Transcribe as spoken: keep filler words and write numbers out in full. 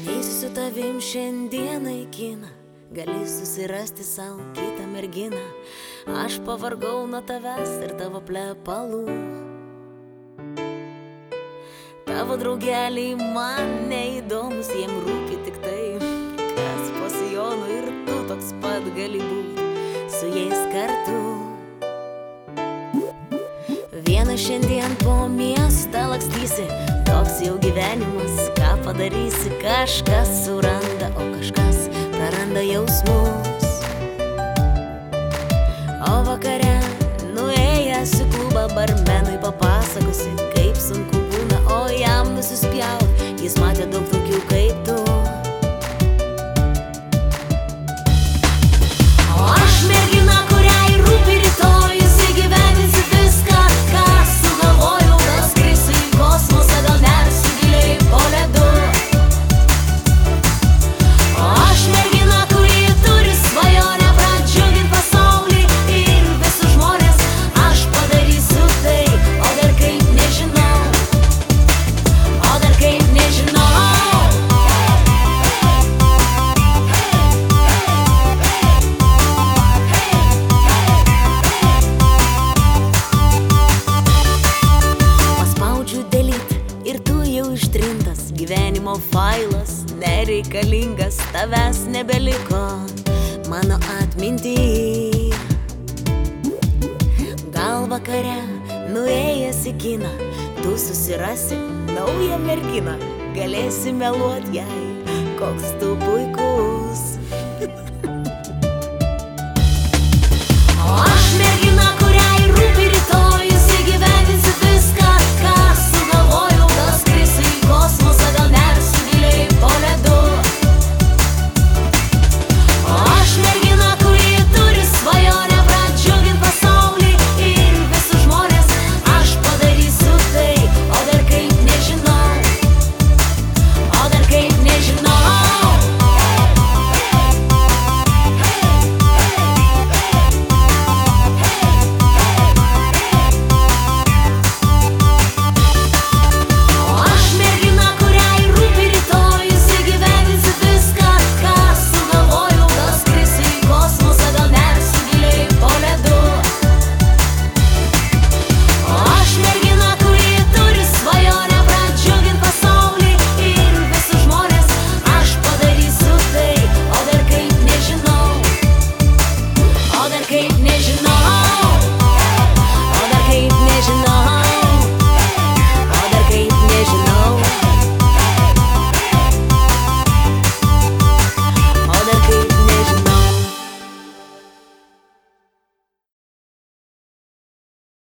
Eisiu su tavim šiandieną į kiną, gali susirasti savo kitą merginą. Aš pavargau nuo tavęs ir tavo plepalų. Tavo draugeliai man neįdomus, jiem rūpi tik tai, kas po sijonu, ir tu toks pat gali būti su jais kartu. Vieną šiandien po miestą lakstysi, toks jau gyvenimas, ką padarysi. Kažkas suranda, o kažkas praranda jausmus. O vakare nuėjęs į klubą barmenui papasakosi, kaip sunku būna, o jam nusispjaut, jis matė daug tokių kaip tu. O aš mergina, kuriai rūpi rytojus, įgyvendinsi viską, ką sugalvojau. Gal skrisiu į kosmosą, gal nersiu giliai po ledu. O aš mergina, kuri turi svajonę pradžiugint pasaulį ir visus žmonės. Aš padarysiu tai, o dar kaip nežinau, o dar kaip nežinau. Paspaudžiu delete ir tu jau ištrintas, gyvenimo failas nereikalingas, tavęs nebeliko mano atminty. Gal vakare nuėjęs į kiną, tu susirasi naują merginą, galėsi meluot jai, koks tu puikus.